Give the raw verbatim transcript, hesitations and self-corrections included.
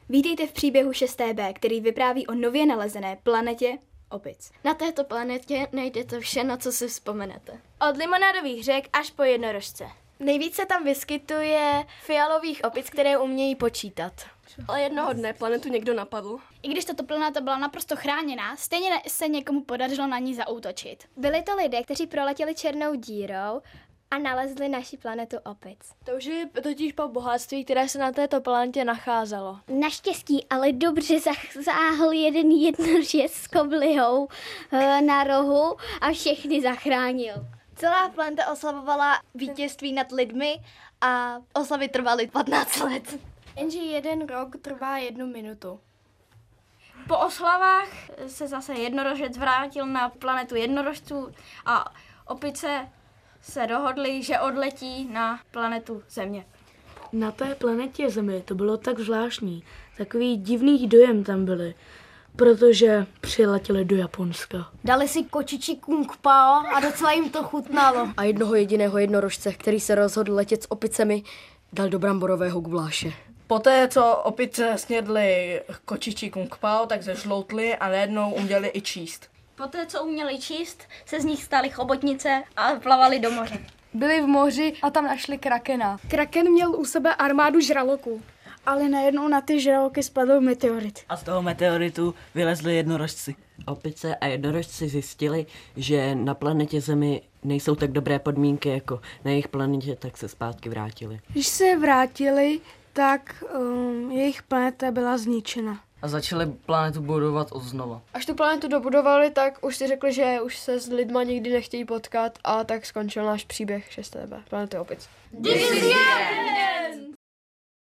Vítejte v příběhu šest bé, který vypráví o nově nalezené planetě opic. Na této planetě najdete vše, na co si vzpomenete. Od limonádových řek až po jednorožce. Nejvíce tam vyskytuje fialových opic, které umějí počítat. Ale jednoho dne planetu někdo napadl. I když tato planeta byla naprosto chráněná, stejně se někomu podařilo na ní zaútočit. Byli to lidé, kteří proletěli černou dírou a nalezli naši planetu opic. Toužili totiž po bohatství, které se na této planetě nacházelo. Naštěstí ale dobře zasáhl jeden jednorožec s koblihou e, na rohu a všechny zachránil. Celá planeta oslavovala vítězství nad lidmi a oslavy trvaly patnáct let. Jenže jeden rok trvá jednu minutu. Po oslavách se zase jednorožec vrátil na planetu jednorožců a opice se dohodli, že odletí na planetu Země. Na té planetě Zemi to bylo tak zvláštní, takový divný dojem tam byly, protože přiletěli do Japonska. Dali si kočičí kung pao a docela jim to chutnalo. A jednoho jediného jednorožce, který se rozhodl letět s opicemi, dal do bramborového guláše. Poté, co opice snědly kočičí kung pao, tak se žloutli a najednou uměli i číst. Poté, co uměli číst, se z nich staly chobotnice a plavali do moře. Byli v moři a tam našli krakena. Kraken měl u sebe armádu žraloků, ale najednou na ty žraloky spadl meteorit. A z toho meteoritu vylezli jednorožci. Opice a jednorožci zjistili, že na planetě Zemi nejsou tak dobré podmínky jako na jejich planetě, tak se zpátky vrátili. Když se vrátili, tak um, jejich planeta byla zničena. A začali planetu budovat od znova. Až tu planetu dobudovali, tak už si řekli, že už se s lidma nikdy nechtějí potkat a tak skončil náš příběh šest bé, planety opic. This is the end!